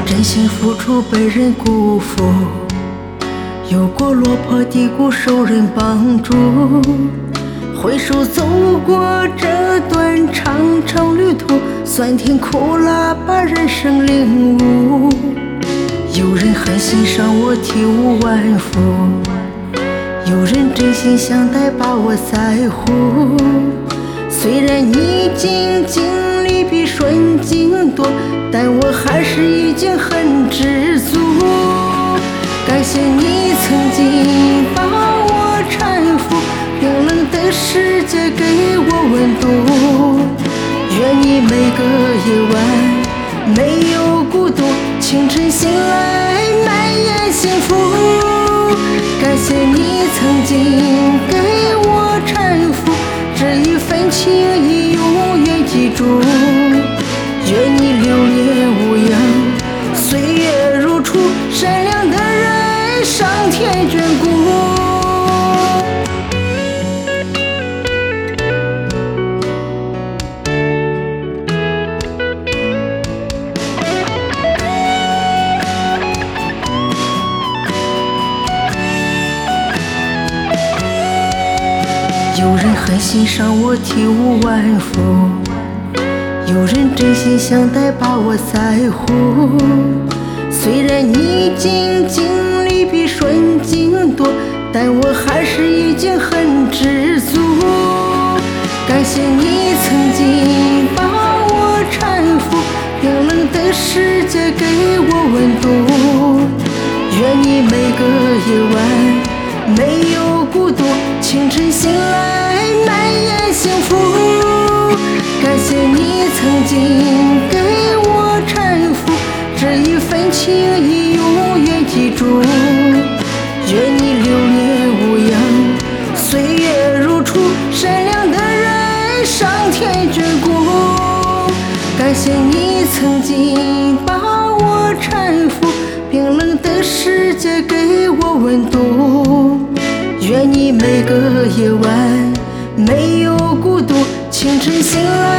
真心付出被人辜负，有过落魄低谷受人帮助，回首走过这段长长旅途，酸甜苦辣把人生领悟。有人狠心伤我体无完肤，有人真心相待把我在乎。虽然逆境经历比顺境多，但我还是已经很知足。感谢你曾经把我搀扶，冰冷的世界给我温度。愿你每个夜晚没有孤独，清晨醒来满眼幸福。感谢你曾经给我搀扶，这一份情谊永远记住。愿你流年无恙，岁月如初，善良的人上天眷顾。有人狠心伤我体无完肤，有人真心相待把我在乎。虽然逆境经历比顺境多，但我还是已经很知足。感谢你曾经把我搀扶，冰冷的世界给我温度。愿你每个夜晚没有孤独，清晨醒来满眼幸福。感谢你曾经给我搀扶，这一份情谊永远记住。愿你流年无恙，岁月如初，善良的人上天眷顾。感谢你曾经把我搀扶，冰冷的世界给我温度。愿你每个夜晚没有孤独，清晨醒来